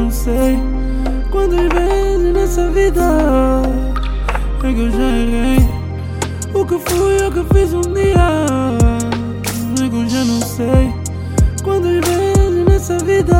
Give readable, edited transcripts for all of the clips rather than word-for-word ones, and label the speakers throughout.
Speaker 1: não sei quantas vezes nessa vida é que eu já errei. O que fui, o que fiz um dia é que eu já não sei quantas vezes nessa vida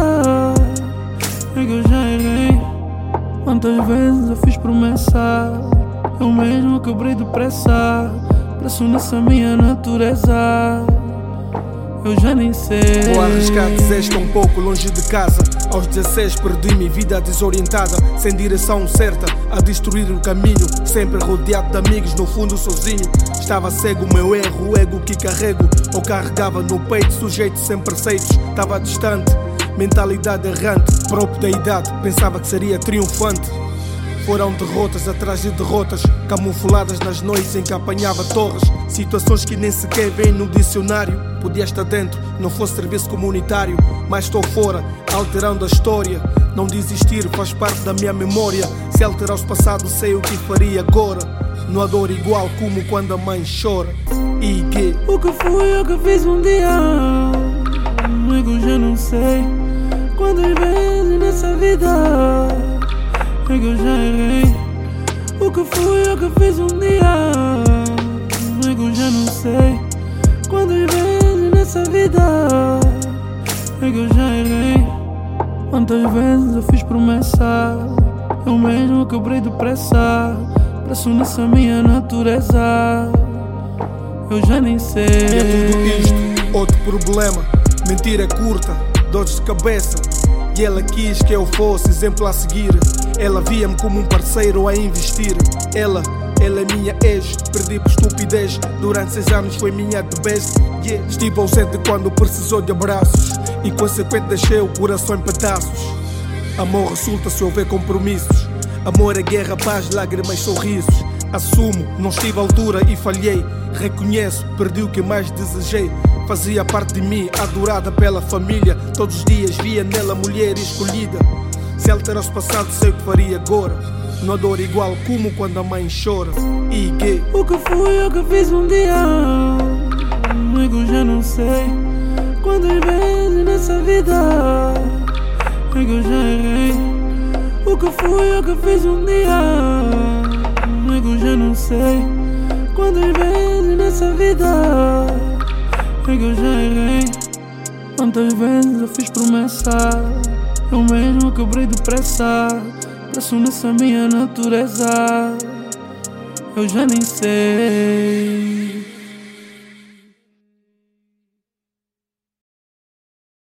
Speaker 1: é que eu já errei. Quantas vezes eu fiz promessa, eu mesmo quebrei depressa. Preço nessa minha natureza, eu já nem sei.
Speaker 2: Vou arriscar dizer, estou um pouco longe de casa. Aos 16 perdi minha vida desorientada, sem direção certa, a destruir o caminho. Sempre rodeado de amigos, no fundo sozinho. Estava cego, o meu erro, o ego que carrego ou carregava no peito, sujeito sem preceitos. Estava distante, mentalidade errante, próprio da idade, pensava que seria triunfante. Foram derrotas atrás de derrotas, camufladas nas noites em que apanhava torres. Situações que nem sequer vêm no dicionário. Podia estar dentro, não fosse serviço comunitário. Mas estou fora, alterando a história. Não desistir faz parte da minha memória. Se alterar o passado, sei o que faria agora. Não há dor igual como quando a mãe chora. E que
Speaker 1: o que fui, o que fiz um dia é que eu já não sei quantas vezes nessa vida é que eu já errei. O que fui, o que fiz um dia é que eu já não sei quantas vezes nessa vida é que eu já errei. Quantas vezes eu fiz promessa, eu mesmo quebrei depressa. Preço nessa minha natureza, eu já nem sei.
Speaker 2: E é tudo isto, outro problema. Mentira curta, dores de cabeça. E ela quis que eu fosse exemplo a seguir. Ela via-me como um parceiro a investir. Ela é minha ex, perdi por estupidez. Durante 6 anos foi minha the best. Estive ausente quando precisou de abraços, e consequente deixei o coração em pedaços. Amor resulta se houver compromissos. Amor é guerra, paz, lágrimas, sorrisos. Assumo, não estive à altura e falhei. Reconheço, perdi o que mais desejei. Fazia parte de mim, adorada pela família. Todos os dias via nela mulher escolhida. Se alterasse o passado, sei o que faria agora. Não há dor igual como quando a mãe chora. E que
Speaker 1: o que fui, o que fiz um dia é que eu já não sei quantas vezes nessa vida é que eu já errei. O que fui, o que fiz um dia é que eu já não sei quantas vezes nessa vida é que eu já errei. Quantas vezes eu fiz promessa, eu mesmo quebrei depressa. Preço nessa minha natureza, eu já nem sei.